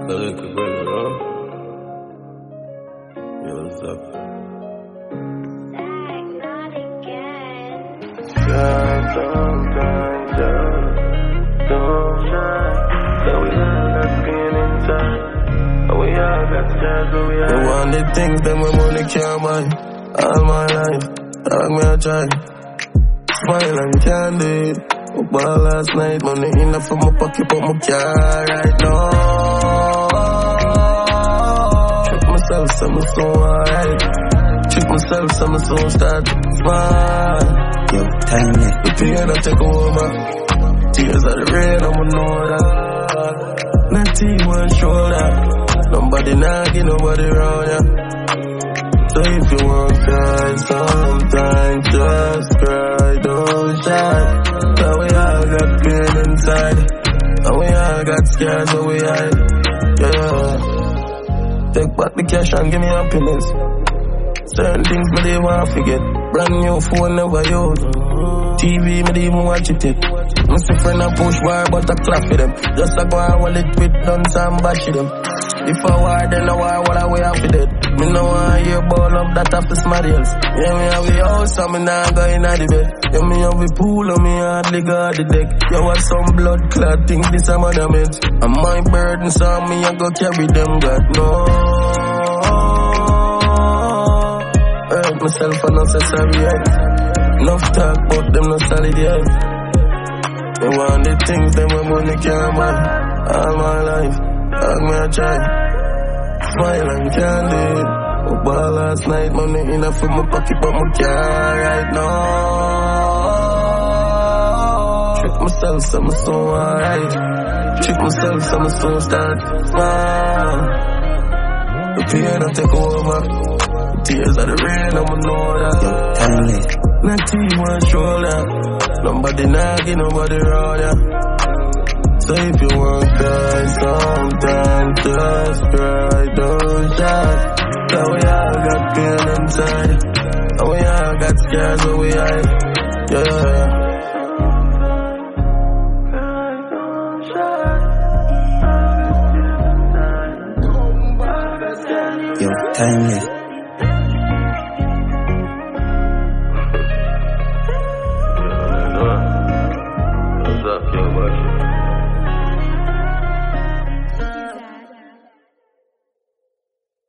Dale que cuelga, yo lo saco. I want the things that my money can't buy. All my life, dog me a try. Smile and candid. Up all last night, money enough for my pocket, but my car right now. Trick myself, so I'm so alright. Trick myself, so I'm so start to smile. Yo, timely. The pain I take over. Tears of the rain, I'ma know that. Nothing one shoulder. Nobody nagging, nobody around ya. So if you want to cry, sometimes just cry, don't shy. So we all got pain inside, and we all got scars, so we hide. Yeah. Take back the cash and give me happiness. Certain things me they want to forget. Brand new phone never use. TV me they even watch it yet. My friend a push wire but I clap for them. Just a go and hold it with guns and bash them. If I war then I war what I way after that. Me no want hear ball up that after somebody else. Yeah, me have the house and me nah go in the bed. Yeah, me have the pool and me hardly got the deck. You want some blood clot things this a monument. And my burden so me I go carry them God no. Hurt myself and not say sorry yet. Enough talk but them not solid yet. Me want the things that my money can't buy. All my life, dog me a try. Smile and candid. Up all last night, money enough for my pocket, but my car right now. Trick myself, so I'm so alright. Trick myself, so I'm so start smile. The pain I take over. The tears of the rain, I'ma know that. Yo, timely. Nothing one shoulder. Nobody nagging, nobody around ya. So if you want to cry, sometimes just cry, don't shy. So we all got pain inside, and we all got scars, so we hide. Yeah. Yo, timely.